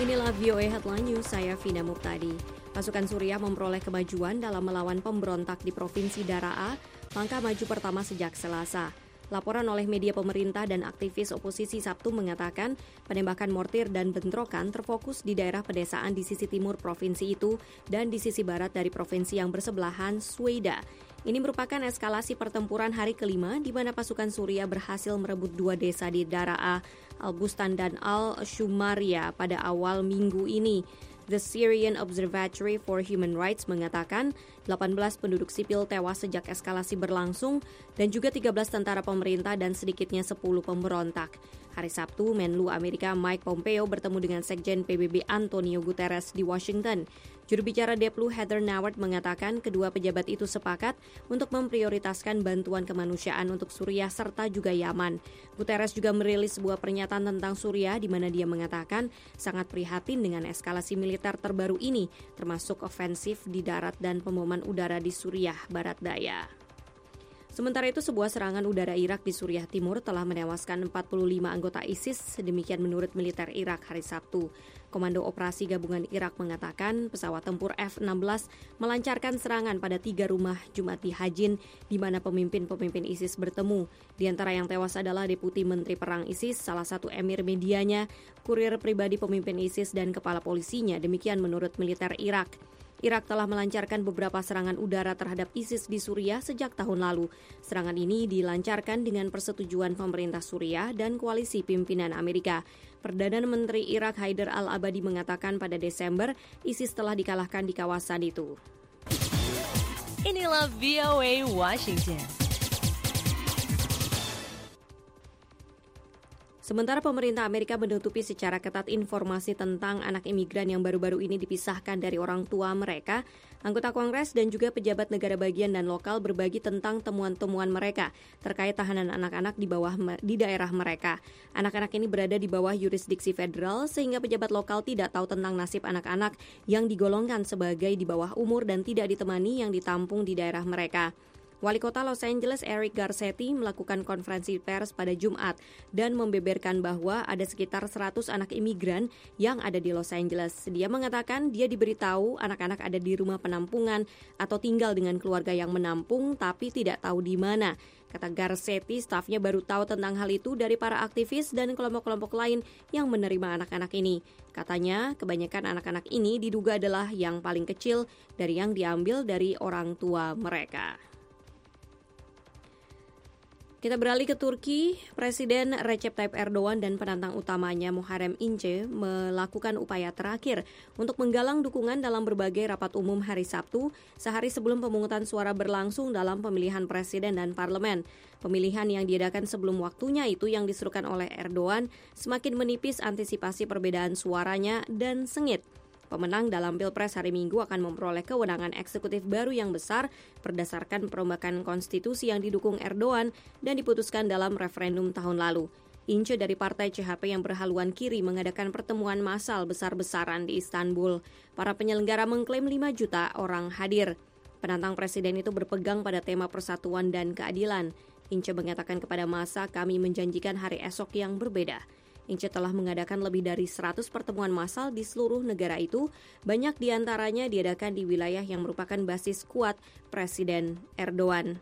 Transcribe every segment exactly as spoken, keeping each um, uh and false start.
Inilah V O A Headline News, saya Vina Muptadi. Pasukan Suriah memperoleh kemajuan dalam melawan pemberontak di Provinsi Daraa, langkah maju pertama sejak Selasa. Laporan oleh media pemerintah dan aktivis oposisi Sabtu mengatakan penembakan mortir dan bentrokan terfokus di daerah pedesaan di sisi timur provinsi itu dan di sisi barat dari provinsi yang bersebelahan, Sweida. Ini merupakan eskalasi pertempuran hari kelima di mana pasukan Suriah berhasil merebut dua desa di Daraa, Al-Bustan dan Al-Shumaria pada awal minggu ini. The Syrian Observatory for Human Rights mengatakan delapan belas penduduk sipil tewas sejak eskalasi berlangsung dan juga tiga belas tentara pemerintah dan sedikitnya sepuluh pemberontak. Hari Sabtu, Menlu Amerika Mike Pompeo bertemu dengan Sekjen P B B Antonio Guterres di Washington. Juru bicara Deplu Heather Nauert mengatakan kedua pejabat itu sepakat untuk memprioritaskan bantuan kemanusiaan untuk Suriah serta juga Yaman. Guterres juga merilis sebuah pernyataan tentang Suriah di mana dia mengatakan sangat prihatin dengan eskalasi militer terbaru ini, termasuk ofensif di darat dan pemboman udara di Suriah Barat Daya. Sementara itu, sebuah serangan udara Irak di Suriah Timur telah menewaskan empat puluh lima anggota ISIS, demikian menurut militer Irak hari Sabtu. Komando Operasi Gabungan Irak mengatakan pesawat tempur F enam belas melancarkan serangan pada tiga rumah Jumat di Hajin, di mana pemimpin-pemimpin ISIS bertemu. Di antara yang tewas adalah Deputi Menteri Perang ISIS, salah satu emir medianya, kurir pribadi pemimpin ISIS, dan kepala polisinya, demikian menurut militer Irak. Irak telah melancarkan beberapa serangan udara terhadap ISIS di Suriah sejak tahun lalu. Serangan ini dilancarkan dengan persetujuan pemerintah Suriah dan koalisi pimpinan Amerika. Perdana Menteri Irak Haidar al-Abadi mengatakan pada Desember ISIS telah dikalahkan di kawasan itu. Inilah V O A Washington. Sementara pemerintah Amerika menutupi secara ketat informasi tentang anak imigran yang baru-baru ini dipisahkan dari orang tua mereka, anggota Kongres dan juga pejabat negara bagian dan lokal berbagi tentang temuan-temuan mereka terkait tahanan anak-anak di bawah di daerah mereka. Anak-anak ini berada di bawah yurisdiksi federal sehingga pejabat lokal tidak tahu tentang nasib anak-anak yang digolongkan sebagai di bawah umur dan tidak ditemani yang ditampung di daerah mereka. Wali Kota Los Angeles Eric Garcetti melakukan konferensi pers pada Jumat dan membeberkan bahwa ada sekitar seratus anak imigran yang ada di Los Angeles. Dia mengatakan dia diberitahu anak-anak ada di rumah penampungan atau tinggal dengan keluarga yang menampung tapi tidak tahu di mana. Kata Garcetti, stafnya baru tahu tentang hal itu dari para aktivis dan kelompok-kelompok lain yang menerima anak-anak ini. Katanya, kebanyakan anak-anak ini diduga adalah yang paling kecil dari yang diambil dari orang tua mereka. Kita beralih ke Turki. Presiden Recep Tayyip Erdogan dan penantang utamanya Muharrem İnce melakukan upaya terakhir untuk menggalang dukungan dalam berbagai rapat umum hari Sabtu, sehari sebelum pemungutan suara berlangsung dalam pemilihan presiden dan parlemen. Pemilihan yang diadakan sebelum waktunya itu yang diserukan oleh Erdogan semakin menipis antisipasi perbedaan suaranya dan sengit. Pemenang dalam Pilpres hari Minggu akan memperoleh kewenangan eksekutif baru yang besar berdasarkan perombakan konstitusi yang didukung Erdogan dan diputuskan dalam referendum tahun lalu. Ince dari Partai C H P yang berhaluan kiri mengadakan pertemuan massal besar-besaran di Istanbul. Para penyelenggara mengklaim lima juta orang hadir. Penantang presiden itu berpegang pada tema persatuan dan keadilan. Ince mengatakan kepada massa, kami menjanjikan hari esok yang berbeda. Ince telah mengadakan lebih dari seratus pertemuan massal di seluruh negara itu, banyak diantaranya diadakan di wilayah yang merupakan basis kuat Presiden Erdogan.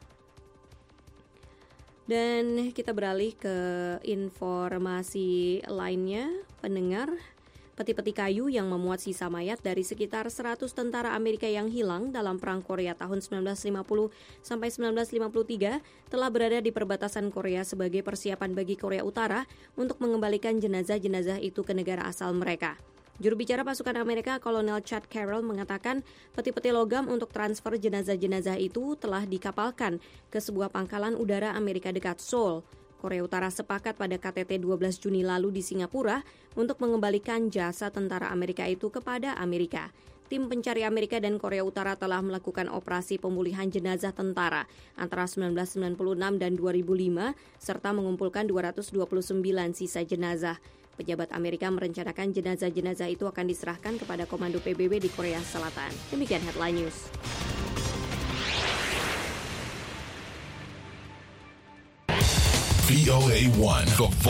Dan kita beralih ke informasi lainnya, pendengar. Peti-peti kayu yang memuat sisa mayat dari sekitar seratus tentara Amerika yang hilang dalam Perang Korea tahun sembilan belas lima puluh sampai sembilan belas lima puluh tiga telah berada di perbatasan Korea sebagai persiapan bagi Korea Utara untuk mengembalikan jenazah-jenazah itu ke negara asal mereka. Juru bicara pasukan Amerika, Kolonel Chad Carroll mengatakan peti-peti logam untuk transfer jenazah-jenazah itu telah dikapalkan ke sebuah pangkalan udara Amerika dekat Seoul. Korea Utara sepakat pada K T T dua belas Juni lalu di Singapura untuk mengembalikan jasa tentara Amerika itu kepada Amerika. Tim pencari Amerika dan Korea Utara telah melakukan operasi pemulihan jenazah tentara antara sembilan belas sembilan puluh enam dan dua ribu lima serta mengumpulkan dua ratus dua puluh sembilan sisa jenazah. Pejabat Amerika merencanakan jenazah-jenazah itu akan diserahkan kepada Komando P B B di Korea Selatan. Demikian Headline News. V O A one, the